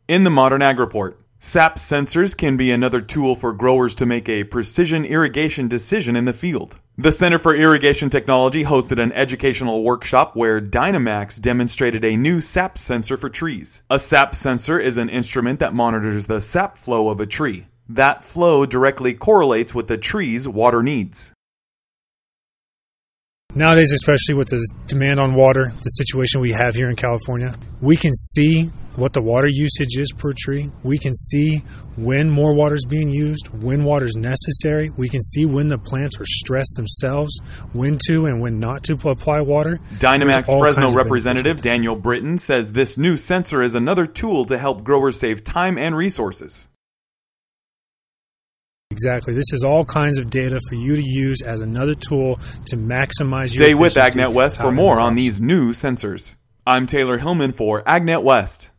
In the Modern Ag Report, SAP sensors can be another tool for growers to make a precision irrigation decision in the field. The Center for Irrigation Technology hosted an educational workshop where Dynamax demonstrated a new SAP sensor for trees. A SAP sensor is an instrument that monitors the sap flow of a tree. That flow directly correlates with the tree's water needs. Nowadays, especially with the demand on water, the situation we have here in California, we can see what the water usage is per tree. We can see when more water is being used, when water is necessary. We can see when the plants are stressed themselves, when to and when not to apply water. Dynamax Fresno representative Daniel Britton says this new sensor is another tool to help growers save time and resources. Exactly. This is all kinds of data for you to use as another tool to maximize your efficiency. Stay with AgNet West for more on these new sensors. I'm Taylor Hillman for AgNet West.